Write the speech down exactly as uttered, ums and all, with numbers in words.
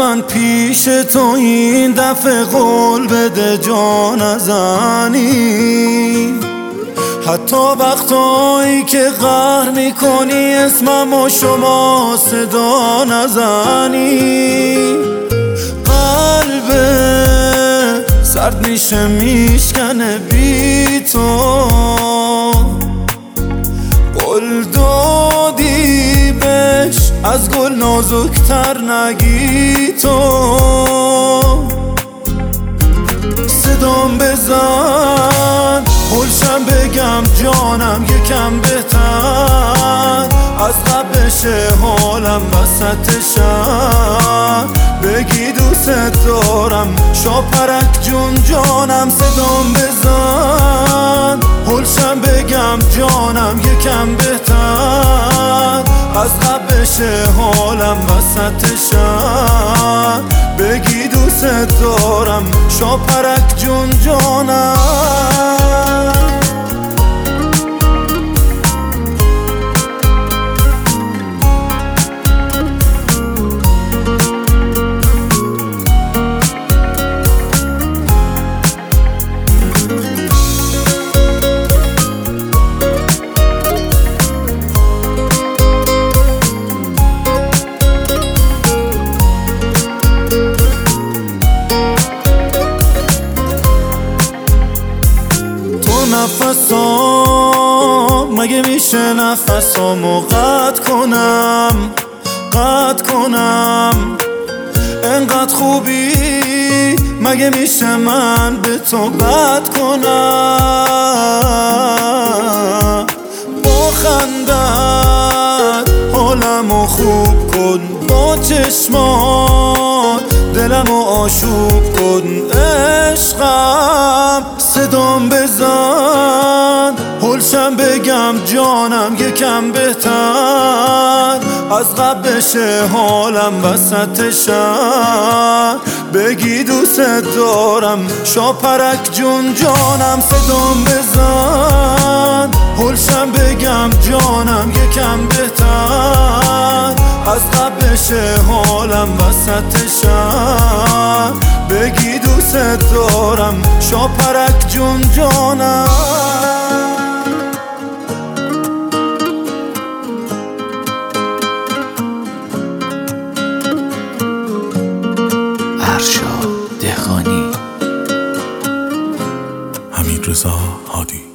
من پیش تو این دفعه قول بده جا نزنی، حتی وقتایی که قهر میکنی اسمم و شما صدا نزنی. قلبه سرد میشه میشکنه بی تو، قول دادی بهش از گل نازکتر نگی تو. صدام بزن پلشم بگم جانم یکم بهتر، از قبل بشه حالم وسط شب بگی دوست دارم شاپرک جون جانم. صدام بزن پلشم بگم جانم یکم بهتر، از قبل بشه حالم وسط شب بگی دوست دارم شاپرک جون جانم. نفسام مگه میشه نفسامو قطع کنم قطع کنم؟ انقدر خوبی مگه میشه من به تو بد کنم؟ با خندت حالمو خوب کن، با چشمات دلمو آشوب کن عشقم. صدام بزن پلشم بگم جانم یکم بهتر، از قبل بشه حالم وسط شب بگی دوست دارم شاپرک جون جانم. صدام بزن پلشم بگم جانم یکم بهتر، از قبل بشه حالم وسط شب بگی دوست دارم شاپرک جون جانم. ارشاد دهقانی. حمیدرضا هادی.